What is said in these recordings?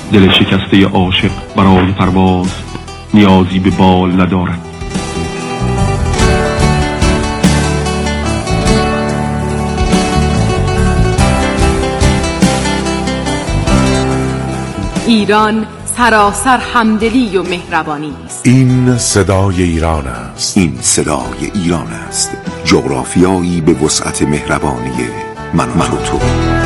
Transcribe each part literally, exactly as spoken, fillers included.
دل شکسته عاشق برای پرواز نیازی به بال ندارد. ایران سراسر همدلی و مهربانی است. این صدای ایران است. این صدای ایران است. جغرافیایی به وسعت مهربانی من و تو.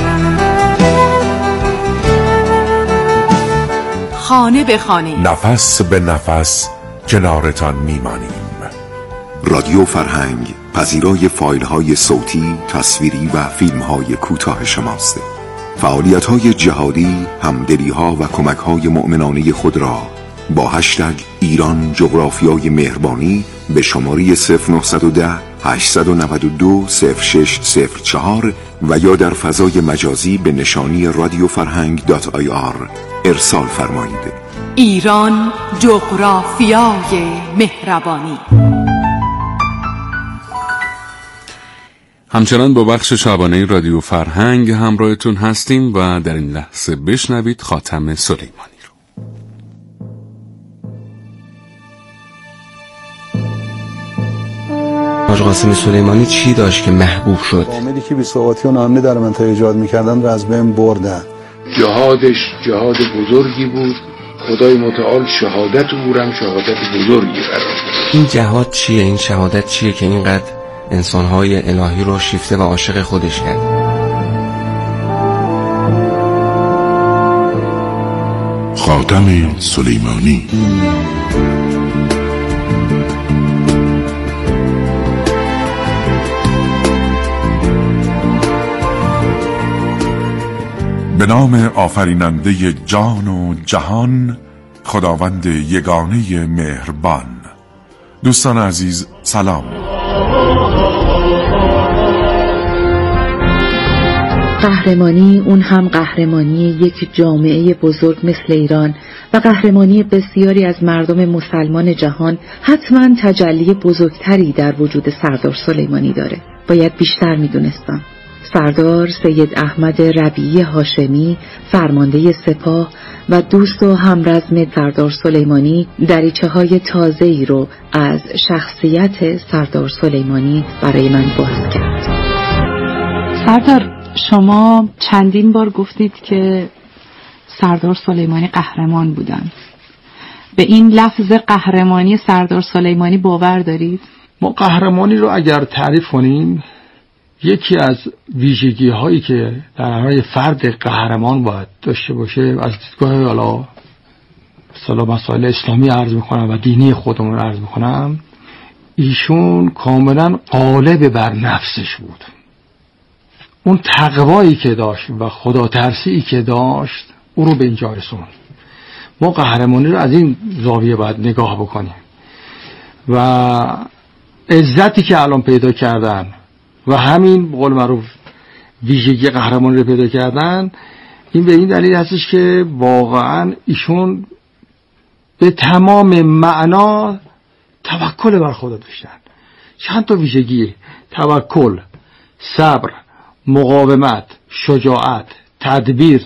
خانه به خانه، نفس به نفس کنارتان میمانیم. رادیو فرهنگ پذیرای فایل های صوتی، تصویری و فیلم های کوتاه شماست. فعالیت های جهادی، همدلی ها و کمک های مؤمنانه خود را با هشتگ ایران جغرافیای مهربانی به شماره صفر نه یک صفر هشت نه دو صفر شش صفر چهار و یا در فضای مجازی به نشانی رادیو فرهنگ دات آی آر ارسال فرمایید. ایران جغرافیای مهربانی. همچنان با بخش شبانه رادیو فرهنگ همراهتون هستیم و در این لحظه بشنوید خاتم سلیمانی رو. حاج قاسم سلیمانی چی داشت که محبوب شد؟ عاملی که بی‌ثباتی و ناامنی در منطقه ایجاد می‌کردن رو از بین بردن. جهادش جهاد بزرگی بود. خدای متعال شهادت او هم شهادت بزرگی قرار داد. این جهاد چیه؟ این شهادت چیه که اینقدر انسان‌های الهی رو شیفته و عاشق خودش کرد؟ خاتم سلیمانی. به نام آفریننده جان و جهان، خداوند یگانه مهربان. دوستان عزیز سلام. قهرمانی، اون هم قهرمانی یک جامعه بزرگ مثل ایران و قهرمانی بسیاری از مردم مسلمان جهان، حتما تجلی بزرگتری در وجود سردار سلیمانی داره. باید بیشتر میدونستم. سردار سید احمد ربیعی هاشمی، فرمانده سپاه و دوست و همرزم سردار سلیمانی، دریچه های تازه ای رو از شخصیت سردار سلیمانی برای من باز کرد. سردار، شما چندین بار گفتید که سردار سلیمانی قهرمان بودن. به این لفظ قهرمانی سردار سلیمانی باور دارید؟ ما قهرمانی رو اگر تعریف کنیم، یکی از ویژگی هایی که در فرد قهرمان باید داشته باشه، از دیدگاه حالا مثلا مسائل اسلامی عرض میکنم و دینی خودمون عرض میکنم، ایشون کاملا غالب بر نفسش بود. اون تقوایی که داشت و خدا ترسی که داشت او رو به اینجا رسوند. ما قهرمانی رو از این زاویه باید نگاه بکنیم و عزتی که الان پیدا کردن و همین به قول معروف ویژگی قهرمانی رو پیدا کردن، این به این دلیل هستش که واقعا ایشون به تمام معنا توکل بر خدا داشتن. چند تا ویژگی: توکل، صبر، مقاومت، شجاعت، تدبیر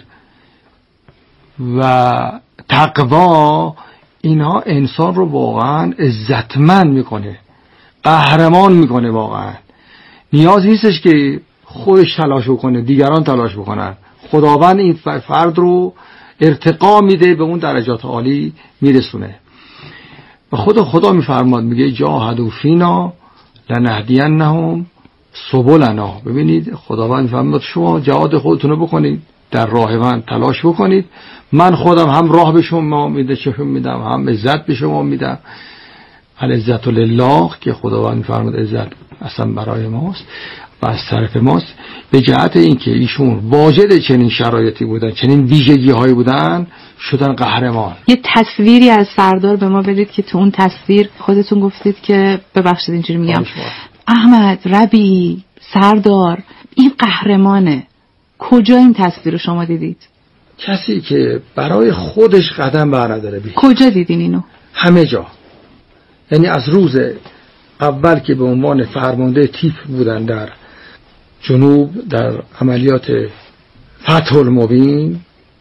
و تقوا. اینها انسان رو واقعا عزتمند میکنه، قهرمان میکنه. واقعا نیاز نیستش که خودش تلاش بکنه، دیگران تلاش بکنن. خداوند این فرد رو ارتقا میده، به اون درجات عالی میرسونه. و خود خدا میفرماد، میگه جاهدوا فینا لنهدینهم سبلنا. ببینید خداوند میفرماد شما جهاد خودتون رو بکنید، در راه من تلاش بکنید، من خودم هم راه به شما میده چشم میدم، هم عزت به شما میدم. العزت لله، که خداوند میفرماد عزت اصلا برای ماست و از طرف ماست. به جهت اینکه ایشون واجد چنین شرایطی بودن، چنین ویژگی هایی بودن، شدن قهرمان. یه تصویری از سردار به ما بدید که تو اون تصویر خودتون گفتید که، ببخشید اینجوری میگم، احمد، ربیع، سردار این قهرمانه. کجا این تصویر رو شما دیدید؟ کسی که برای خودش قدم برنداره. بید. کجا دیدین اینو؟ همه جا. یعنی از روز اول که به عنوان فرمانده تیپ بودن در جنوب، در عملیات فتح المبین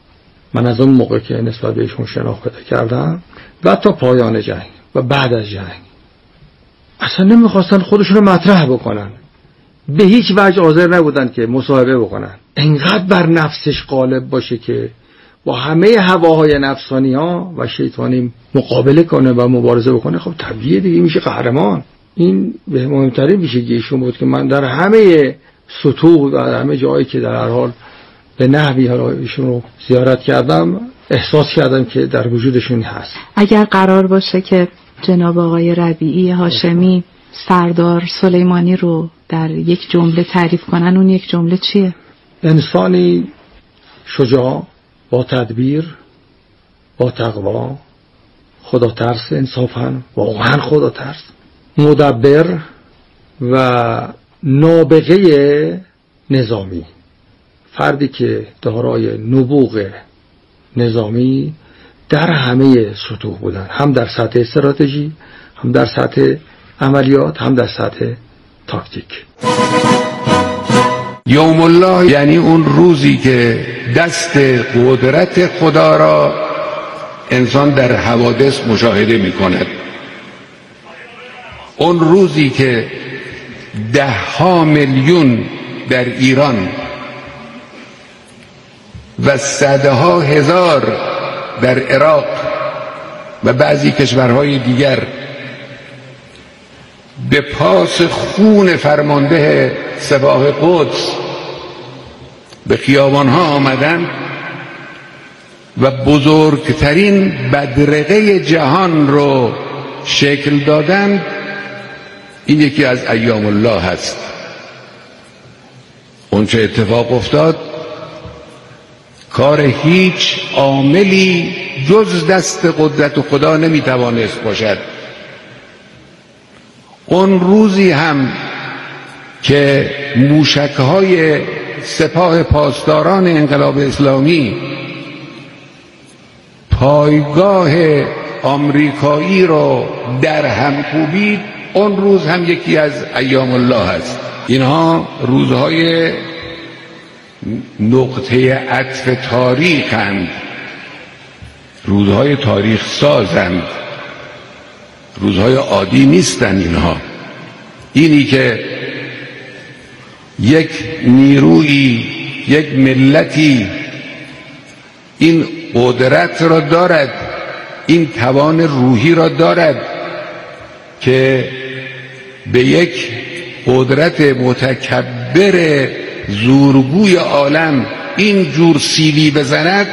من از اون موقع که نسبت بهشون شناخت پیدا کردم و تا پایان جنگ و بعد از جنگ اصلا نمیخواستن خودشون رو مطرح بکنن، به هیچ وجه حاضر نبودن که مصاحبه بکنن. انقدر بر نفسش غالب باشه که با همه هواهای نفسانی ها و شیطانی مقابله کنه و مبارزه بکنه. خب طبیعیه دیگه، میشه قهرمان. این به مهمترین ویژگی ایشون بود که من در همه سطوح و همه جایی که در هر حال به نحوی ایشون رو زیارت کردم احساس کردم که در وجودشون هست. اگر قرار باشه که جناب آقای ربیعی هاشمی سردار سلیمانی رو در یک جمله تعریف کنن، اون یک جمله چیه؟ انسانی شجاع، با تدبیر، با تقوا، خدا ترس، انصافاً واقعا خدا ترس، مدبر و نابغه نظامی. فردی که دارای نبوغ نظامی در همه سطوح بودن، هم در سطح استراتژی، هم در سطح عملیات، هم در سطح تاکتیک. یوم الله یعنی اون روزی که دست قدرت خدا را انسان در حوادث مشاهده می کند. اون روزی که ده ها میلیون در ایران و صدها هزار در عراق و بعضی کشورهای دیگر به پاس خون فرمانده سپاه قدس به خیابانها آمدند و بزرگترین بدرقه جهان رو شکل دادند. این یکی از ایام الله هست. اون چه اتفاق افتاد کار هیچ عاملی جز دست قدرت خدا نمیتوانست باشد. اون روزی هم که موشک‌های سپاه پاسداران انقلاب اسلامی پایگاه آمریکایی رو در هم کوبید، اون روز هم یکی از ایام الله است. اینها روزهای نقطه عطف تاریخند، روزهای تاریخ سازند، روزهای عادی نیستند. اینها اینی که یک نیرویی، یک ملتی این قدرت را دارد، این توان روحی را دارد که به یک قدرت متکبر زورگوی عالم این جور سیلی بزند،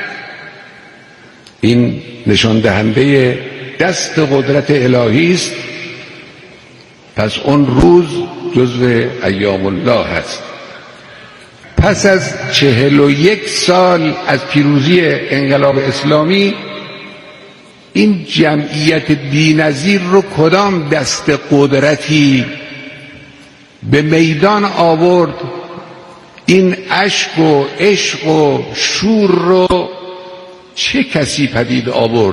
این نشان دهنده دست قدرت الهی است. پس اون روز جزو ایام الله هست. پس از چهل و یک سال از پیروزی انقلاب اسلامی این جمعیت بی‌نظیر رو کدام دست قدرتی به میدان آورد؟ این اشک و عشق و شور رو چه کسی پدید آورد؟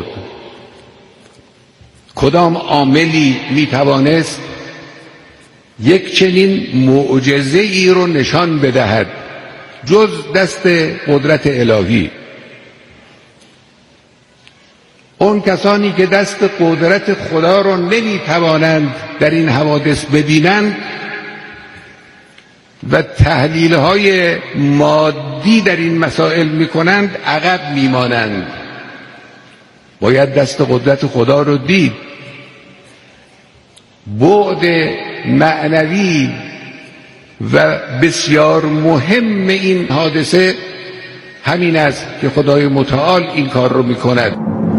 کدام عاملی میتوانست یک چنین معجزه ای رو نشان بدهد جز دست قدرت الهی؟ اون کسانی که دست قدرت خدا رو نمیتوانند در این حوادث ببینند و تحلیل‌های مادی در این مسائل میکنند، عقب میمانند. باید دست قدرت خدا رو دید. بعد معنوی و بسیار مهم این حادثه همین است که خدای متعال این کار رو میکند.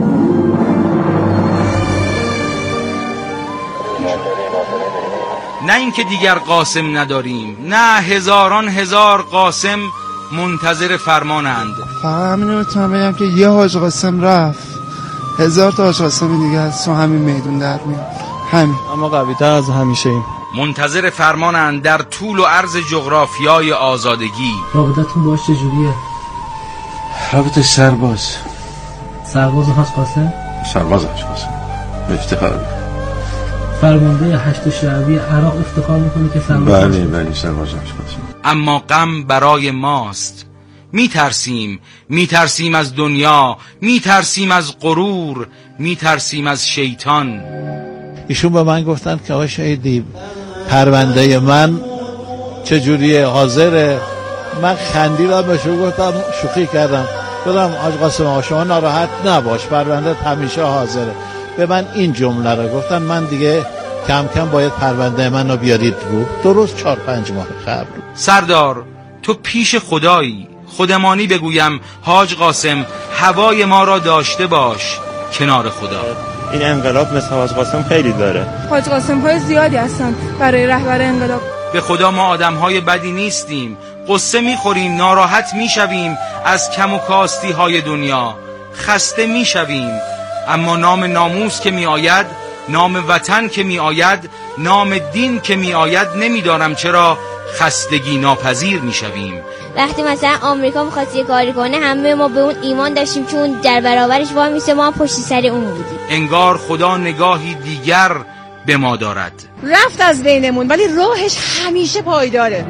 نه اینکه دیگر قاسم نداریم، نه هزاران هزار قاسم منتظر فرمانند. فقط همین رو میتونم بگم که یه حاج قاسم رفت، هزار تا حاج قاسم دیگه هست و همین میدون در میاد. همین. اما قوی تر از همیشه ایم. منتظر فرمانند در طول و عرض جغرافیای آزادگی. رابطتون باش چجوریه؟ رابطه سرباز. سرباز حاج قاسم؟ سرباز حاج قاسم. افتخار فرمانده هشت شعبی عراق افتخار میکنه که سرباز. بله بله سرباز حاج قاسم. اما غم برای ماست میترسیم، میترسیم از دنیا، میترسیم از غرور، میترسیم از شیطان. ایشون به من گفتن که آقای شهیدی پرونده من چجوریه، حاضره؟ من خندیدم بهشون، گفتم شوخی کردم، گفتم حاج قاسم آقا شما ناراحت نباش، پرونده همیشه حاضره. به من این جمله رو گفتن، من دیگه کم کم باید پرونده من رو بیارید رو. درست چهار پنج ماه قبل. سردار تو پیش خدایی، خودمانی بگویم حاج قاسم هوای ما را داشته باش کنار خدا. این انقلاب مثل حاج قاسم خیلی داره. حاج قاسم های زیادی هستن برای رهبر انقلاب. به خدا ما آدم های بدی نیستیم، قصه میخوریم، ناراحت میشویم از کم و کاستی های دنیا، خسته میشویم، اما نام ناموس که می آید، نام وطن که می آید، نام دین که می آید، نمیدارم چرا خستگی ناپذیر می شویم. وقتی مثلا آمریکا میخواست یه کاری کنه همه ما به اون ایمان داشتیم چون در برابرش وای میسه، ما هم پشت سر اون بودیم. انگار خدا نگاهی دیگر به ما دارد. رفت از بینمون ولی راهش همیشه پایداره.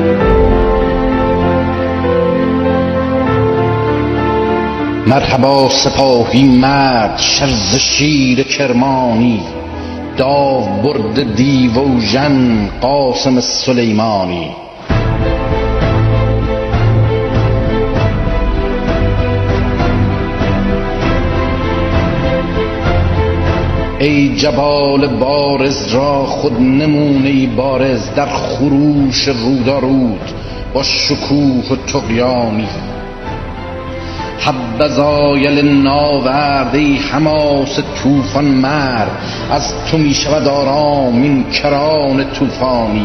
مرحبا سپاهی مرد شرز شیر کرمانی، داو برد دیو و ژن قاسم سلیمانی. ای جبال بارز را خود نمونه بارز، در خروش رودارود با شکوه و طغیانی. حبذایل ناورد ای حماس طوفان مرد، از تو می شود آرام این کران طوفانی.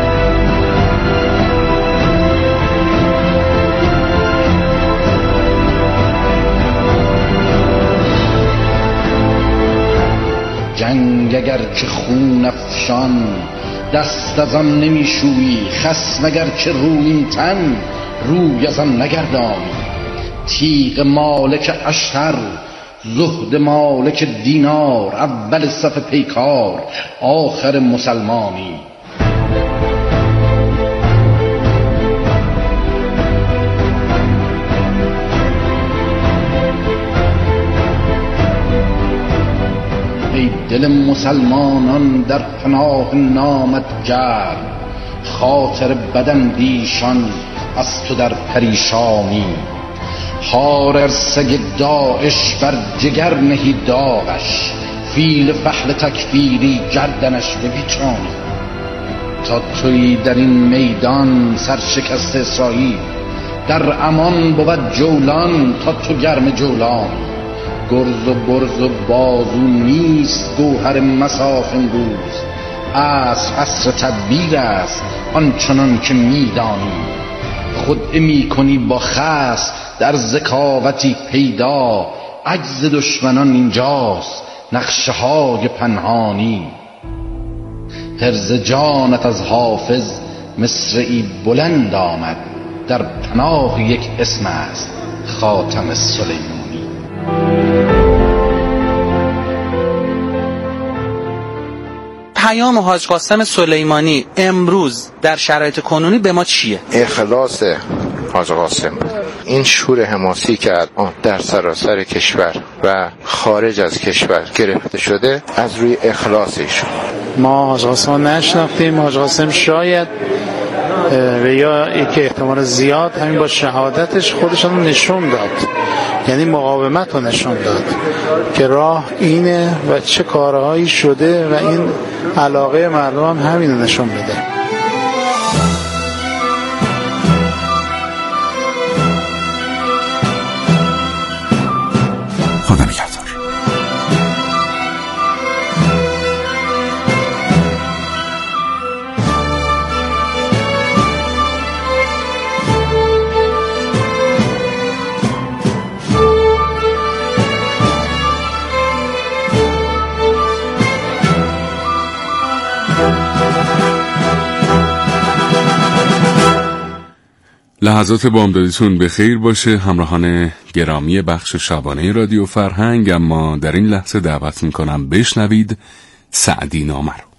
جنگ اگر که خون افشان دست از آن نمی شویی، خصم اگر که رویین تن روی از آن نگردانی. تیغ مالک اشتر زهد مالک دینار، اول صف پیکار آخر مسلمانی. ای دل مسلمانان در پناه نامت گرم، خاطر بداندیشان از تو در پریشانی. خار سگ داعش بر جگر نهی داغش، فیل فحل تکفیری گردنش بپیچانی. تا تویی در این میدان سرشکست اسرائیل، در امان بود جولان تا تو گرم جولان. گرز و برز و بازو نیست گوهر مصاف امروز، عصر عصر تدبیر است آنچنان که میدانی. خود می کنی با خس در ذکاوتی پیدا، عجز دشمنان اینجاست نقشه های پنهانی. حرز جانت از حافظ مصرعی بلند آمد، در پناه یک اسم است خاتم سلیمانی. پیام حاج قاسم سلیمانی امروز در شرایط کنونی به ما چیه؟ اخلاص حاج قاسم، این شور حماسی که در سراسر کشور و خارج از کشور گرفته شده از روی اخلاصش. ما حاج قاسم نشناختیم. حاج قاسم شاید و یا که احتمال زیاد همین با شهادتش خودشون نشون داد، یعنی مقاومت رو نشون داد که راه اینه و چه کارهایی شده و این علاقه مردم هم همین رو نشون میده. خدا نگهدار. لحظات بامدادیتون به خیر باشه همراهان گرامی بخش شبانه رادیو فرهنگ. اما در این لحظه دعوت میکنم بشنوید سعدی نامه رو.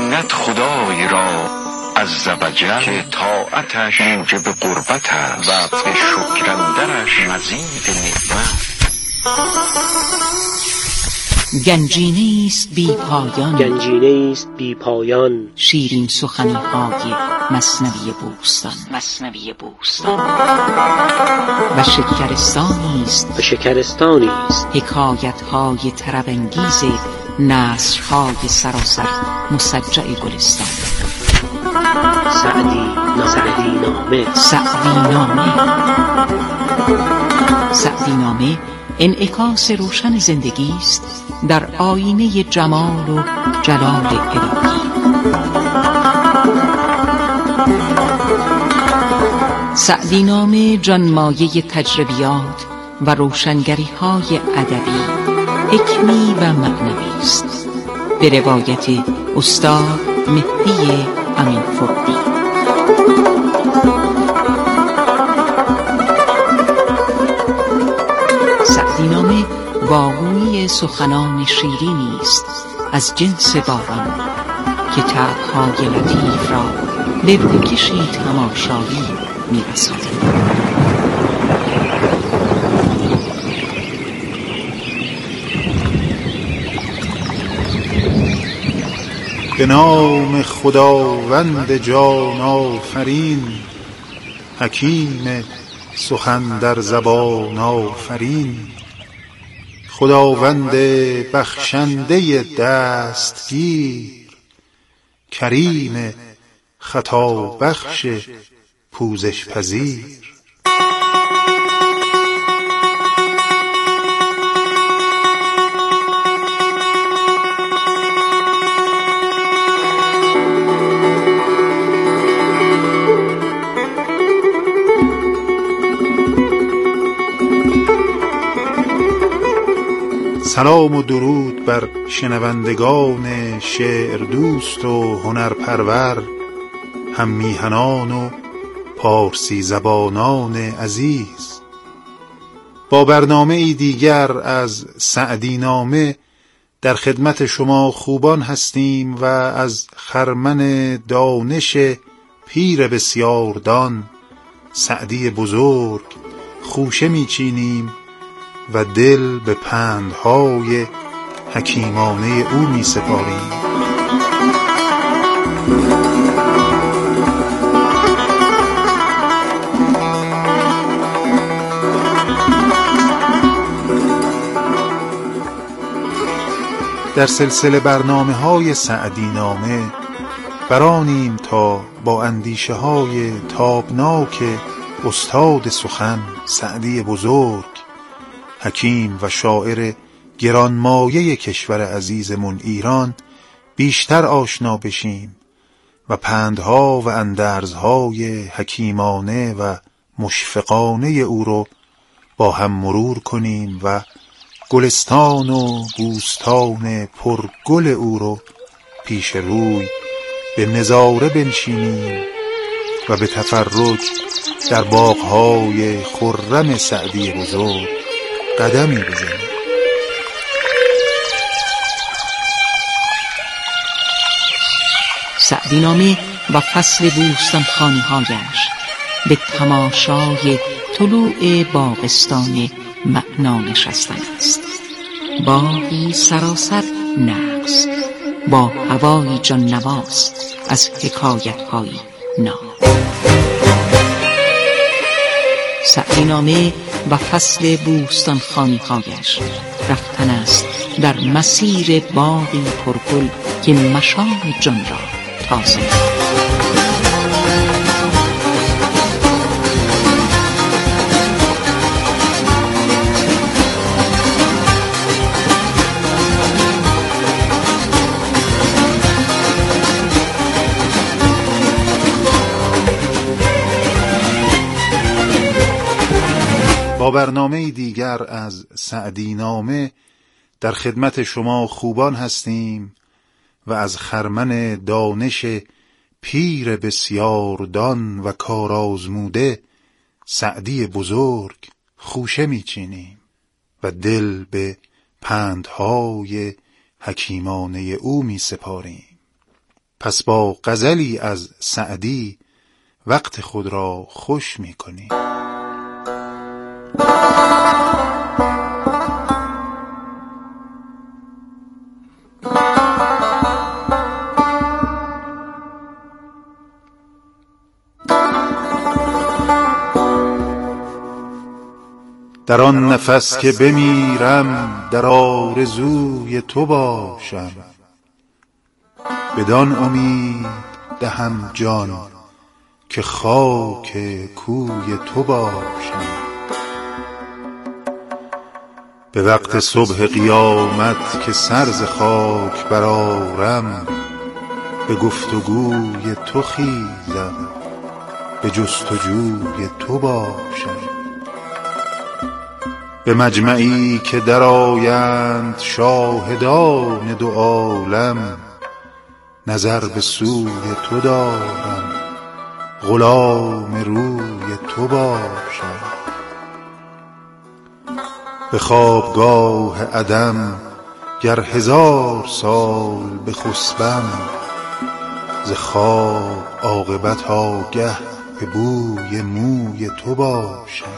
بیند خدای را عز وجل که طاعتش موجب قربت است و به شکرندرش مزید نعمت. گنجینه است بی پایان، گنجینه است بی پایان، شیرین سخنی های مثنوی بوستان، مثنوی بوستان و شکرستانی است، و شکرستانی است حکایت های طرب انگیز نثر های سراسر مسجع گلستان. سعدی سعدی نامه سعدی نامه سعدی نامه انعکاس روشن زندگی است در آینه جمال و جلال الهی. سعدی نامه جانمایه تجربیات و روشنگری های ادبی، حکمی و معنوی است، به روایت استاد مهدی امین فردی. سعدی نامه واگویی سخنان شیرینی است از جنس باران که طبع‌های لطیف را به روکشی تماشایی می‌رساند. به نام خداوند جان آفرین، حکیم سخن در زبان آفرین. خداوند بخشنده دستگیر، کریم خطا بخش پوزش پذیر. سلام و درود بر شنوندگان شعر دوست و هنرپرور، هم میهنان و پارسی زبانان عزیز. با برنامه ای دیگر از سعدی نامه در خدمت شما خوبان هستیم و از خرمن دانش پیر بسیاردان سعدی بزرگ خوشه میچینیم و دل به پندهای حکیمانه او می سپاریم. در سلسله برنامه های سعدی نامه برانیم تا با اندیشه های تابناک استاد سخن سعدی بزرگ، حکیم و شاعر گرانمایه کشور عزیزمون ایران بیشتر آشنا بشیم و پندها و اندرزهای حکیمانه و مشفقانه او رو با هم مرور کنیم و گلستان و بوستان پرگل او رو پیش روی به نظاره بنشینیم و به تفرج در باغهای خرم سعدی بزرگ قدمی بزنیم. سعدی نامه و فصل بوستان خانی هایش به تماشای طلوع باغستان معنا نشستن است. باغی سراسر نغز با هوای جان نواز از حکایت های ناب. سعدی نامه و فصل بوستان خانی هایش رفتن است در مسیر باغی پرگل که مشام جان را تازه. با برنامه دیگر از سعدی نامه در خدمت شما خوبان هستیم و از خرمن دانش پیر بسیاردان و کارآزموده سعدی بزرگ خوشه میچینیم و دل به پندهای حکیمانه او می سپاریم. پس با غزلی از سعدی وقت خود را خوش می کنی. در آن نفس که بمیرم در آرزوی تو باشم، بدان امید دهم جان که خاک کوی تو باشم. به وقت صبح قیامت که سر ز خاک برآرم، به گفتگوی تو خیزم به جستجوی تو باشم. به مجمعی که درآیند شاهدان دو عالم، نظر به سوی تو دارم غلام روی تو باشم. به خوابگاه عدم گر هزار سال بخسبم، ز خواب عاقبت آگه به بوی موی تو باشم.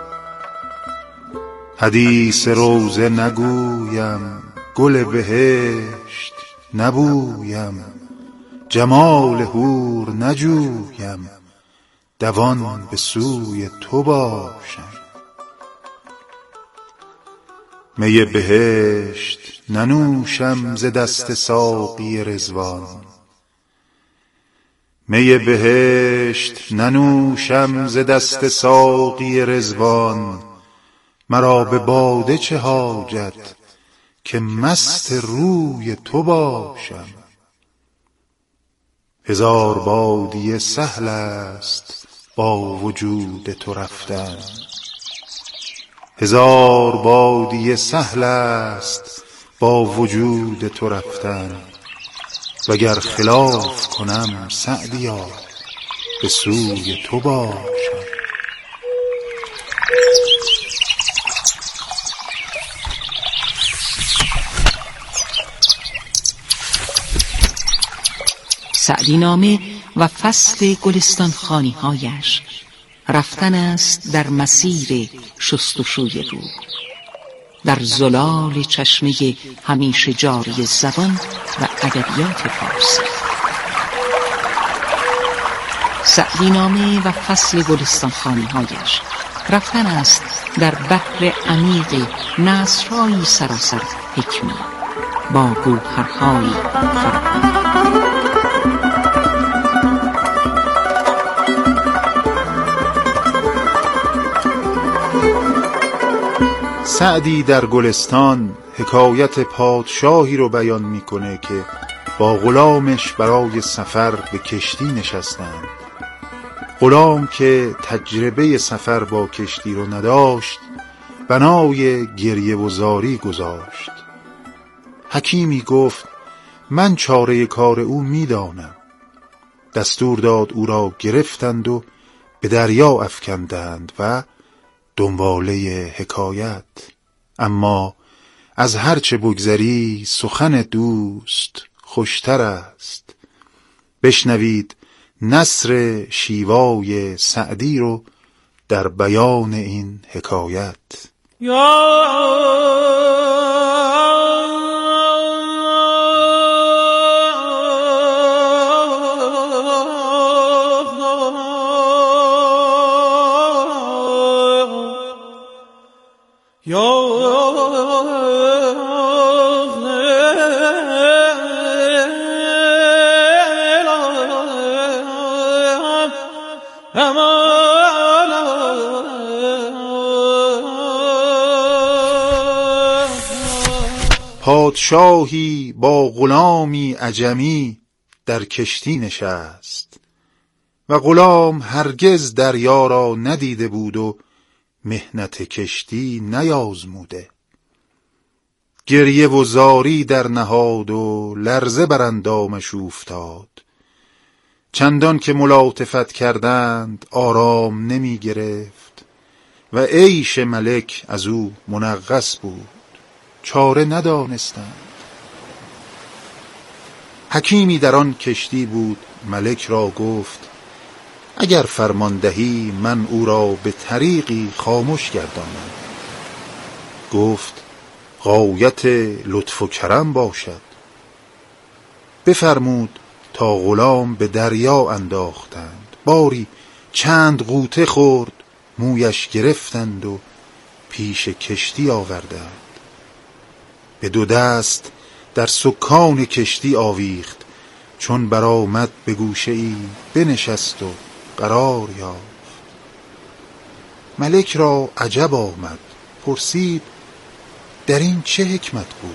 حدیث روضه نگویم گل بهشت نبویم، جمال حور نجویم دوان به سوی تو باشم. می بهشت ننوشم ز دست ساقی رضوان، می بهشت ننوشم ز دست ساقی رضوان. مرا به باده چه حاجت که مست روی تو باشم. هزار بادیه سهل است با وجود تو رفتن، هزار بادیه سهل است با وجود تو رفتن. وگر خلاف کنم سعدیا به سوی تو باشم. سعدی نامه و فصل گلستان خانی هایش رفتن است در مسیر شستشوی روح، در زلال چشمه همیشه جاری زبان و ادبیات فارسی. سعدی نامه و فصل گلستان خانی هایش رفتن است در بحر عمیق نثرهایی سراسر حکمی با گوهرهایی فراوان. سعدی در گلستان حکایت پادشاهی رو بیان میکنه که با غلامش برای سفر به کشتی نشستند. غلام که تجربه سفر با کشتی رو نداشت، بنای گریه و زاری گذاشت. حکیمی گفت من چاره کار او میدانم. دستور داد او را گرفتند و به دریا افکندند و دنباله حکایت. اما از هر چه بگذری سخن دوست خوشتر است. بشنوید نثر شیوای سعدی رو در بیان این حکایت. یا پادشاهی با غلامی عجمی در کشتی نشست و غلام هرگز دریا را ندیده بود و محنت کشتی نیازموده. گریه و زاری در نهاد و لرزه بر اندامش اوفتاد. چندان که ملاطفت کردند آرام نمی گرفت و عیش ملک از او منغص بود. چاره ندانستند. حکیمی در آن کشتی بود، ملک را گفت اگر فرمان دهی من او را به طریقی خاموش گردانم. گفت غایت لطف و کرم باشد. بفرمود تا غلام به دریا انداختند. باری چند غوطه خورد، مویش گرفتند و پیش کشتی آوردند. به دو دست در سکان کشتی آویخت، چون برآمد به گوشه ای بنشست و قرار یافت. ملک را عجب آمد، پرسید در این چه حکمت بود؟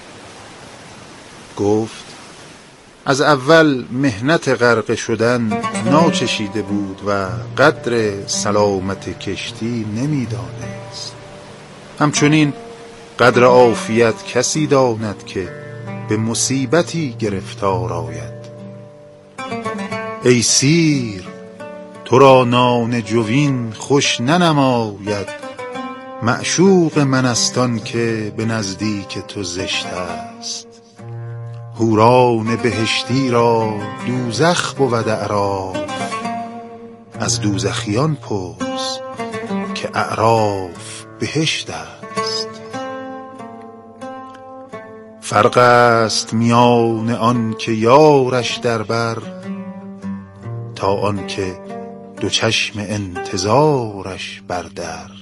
گفت از اول مهنت غرق شدن ناچشیده بود و قدر سلامت کشتی نمی‌دانست. همچنین قدر عافیت کسی داند که به مصیبتی گرفتار آید. ای سیر، تو را نان جوین خوش ننماید، معشوق من است آن که به نزدیک تو زشت است. حوران بهشتی را دوزخ بود اعراف، از دوزخیان پرس که اعراف بهشت است. فرق است میان آن که یارش در بر، تا آن که دو چشم انتظارش بر در.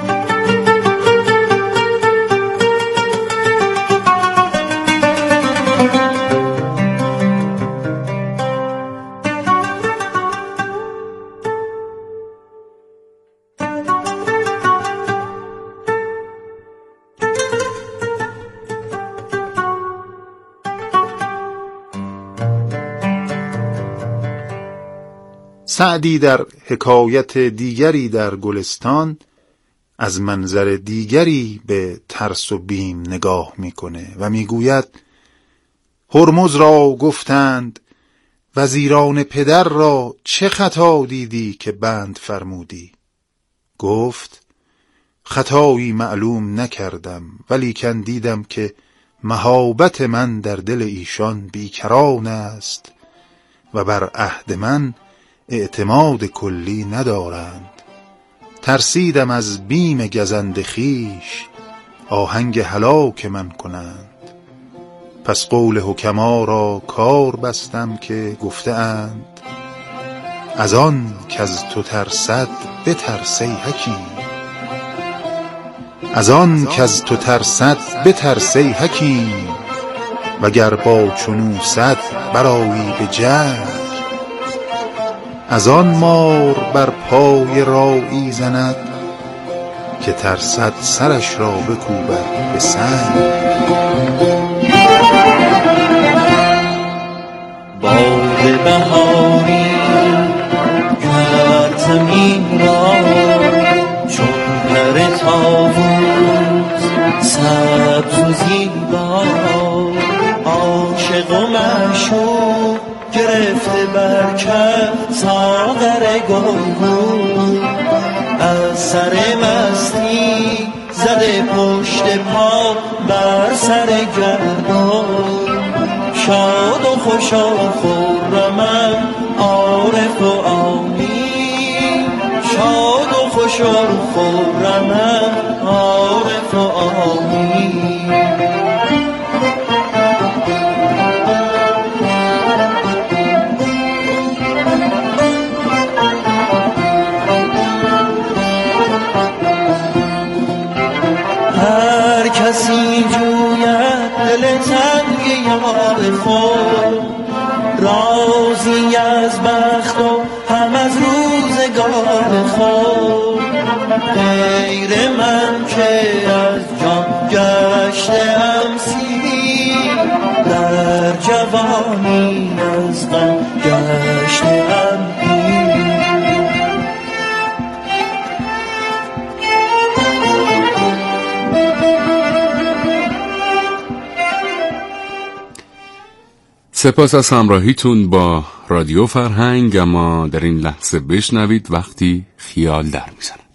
سعدی در حکایت دیگری در گلستان از منظر دیگری به ترس و بیم نگاه میکنه و میگوید هرمز را گفتند وزیران پدر را چه خطا دیدی که بند فرمودی؟ گفت خطایی معلوم نکردم، ولیکن دیدم که مهابت من در دل ایشان بیکران است و بر عهد من اعتماد کلی ندارند. ترسیدم از بیم گزند خیش آهنگ هلاک من کنند. پس قول حکما را کار بستم که گفته اند از آن که از تو ترسد بترس ای حکیم. از آن که از تو ترسد بترس ای حکیم، وگر با چنو صد برآیی به جنگ. از آن مار بر پای راعی زند که ترسد سرش را بکوبد به سنگ. باد بهاری کرد زمین را چون پر طاووس سبز و زیبا. عاشق و معشوق گرفته بر کف ساغر گلگون، از سر مستی زده پشت پا بر سر گردون. شاد و خوش و خرمم عارف و آمین، شاد و خوش و خرمم عارف و آمین. کسی جوید دل تنگ یار خود، راضی از بخت و هم از روزگار خود. غیر من که از جان گشتم سیر، در جوانی از غم گشتم پیر. سپاس از همراهیتون با رادیو فرهنگ. اما در این لحظه بشنوید وقتی خیال در میزنه.